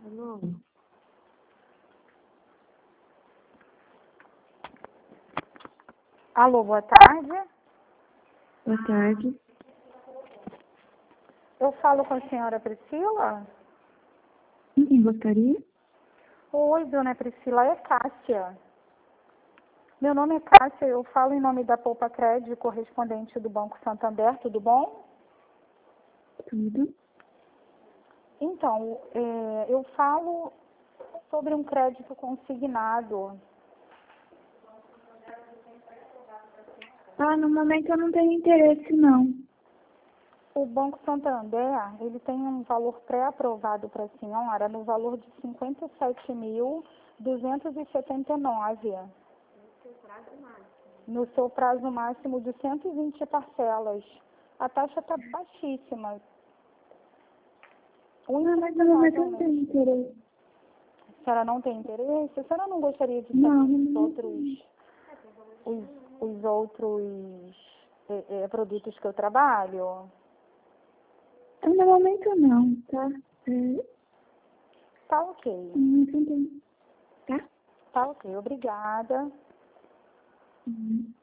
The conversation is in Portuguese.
Alô? Alô, boa tarde. Boa tarde. Eu falo com a senhora Priscila? Quem gostaria? Oi, dona Priscila, é Cássia. Meu nome é Cássia, eu falo em nome da Poupa Crédito, correspondente do Banco Santander, tudo bom? Tudo? Então, eu falo sobre um crédito consignado. No momento eu não tenho interesse, não. O Banco Santander, ele tem um valor pré-aprovado para a senhora no valor de R$ 57.279. No seu prazo máximo de 120 parcelas. A taxa está baixíssima. Não, mas no momento eu não tenho interesse. A senhora não tem interesse? A senhora não gostaria de saber Não, os outros produtos que eu trabalho? no momento não, tá? Tá ok. No momento eu não tenho. Tá? Tá ok. Obrigada. Uhum.